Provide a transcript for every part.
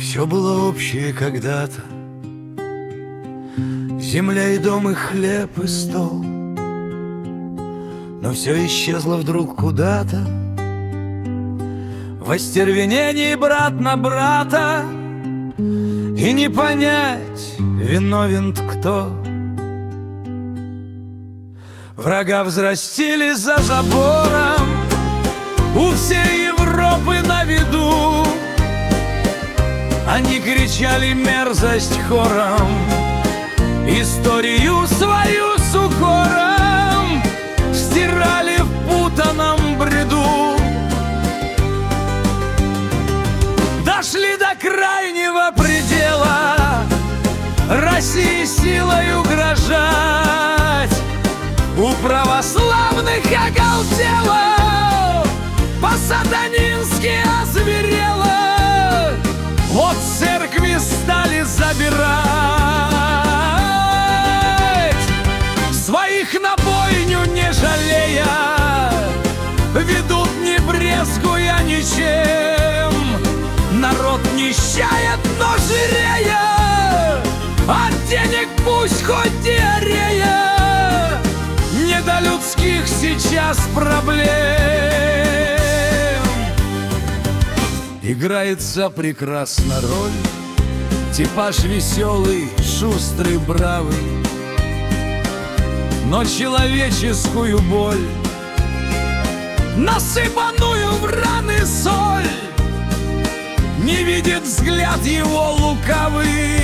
Все было общее когда-то: земля и дом, и хлеб, и стол. Но все исчезло вдруг куда-то в остервенении брат на брата. И не понять, виновен-то кто. Врага взрастили за забором, у всей Европы на виду. Они кричали мерзость хором, историю свою с укором стирали в путанном бреду. Дошли до крайнего предела, России силой угрожать. У православных оголтело, по-сатанински озверело. Вот церкви стали забирать, своих на бойню не жалея, ведут не брезгуя ничем. Народ нищает, но жирея, от денег пусть хоть диарея. Не до людских сейчас проблем. Играется прекрасно роль, типаж веселый, шустрый, бравый, но человеческую боль, насыпанную в раны соль, не видит взгляд его лукавый.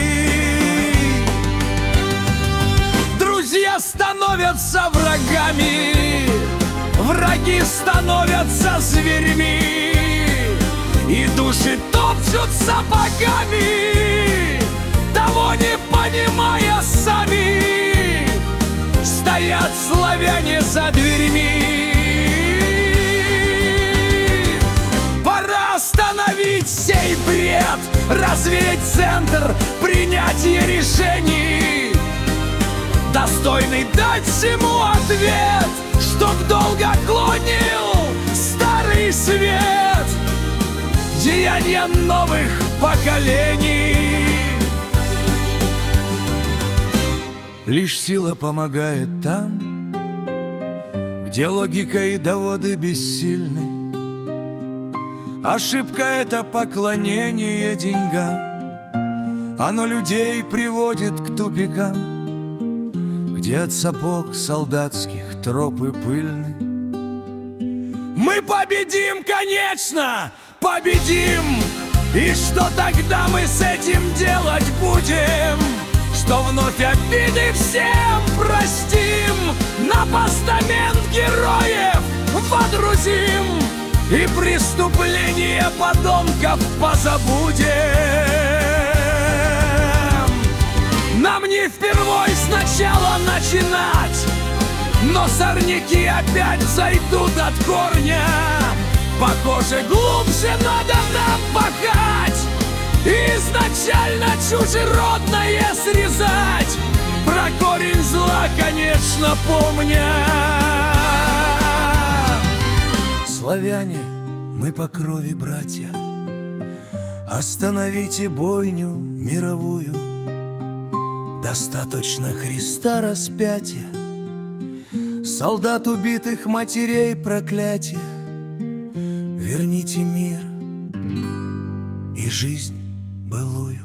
Друзья становятся врагами, враги становятся зверьми, и души топчут сапогами, того не понимая сами. Стоят славяне за дверьми. Пора остановить сей бред, развеять центр принятия решений, достойный дать всему ответ, чтоб долго клонил старый свет. Деяния новых поколений. Лишь сила помогает там, где логика и доводы бессильны. Ошибка — это поклонение деньгам, оно людей приводит к тупикам, где от сапог солдатских тропы пыльны. Мы победим, конечно! Победим! И что тогда мы с этим делать будем? Что вновь обиды всем простим, на постамент героев водрузим и преступления подонков позабудем. Нам не впервой сначала начинать, но сорняки опять зайдут от корня. Похоже, глубже надо нам пахать, изначально чужеродное срезать, про корень зла, конечно, помня. Славяне, мы по крови братья, остановите бойню мировую. Достаточно Христа распятия, солдат убитых матерей проклятия. Верните мир и жизнь былую.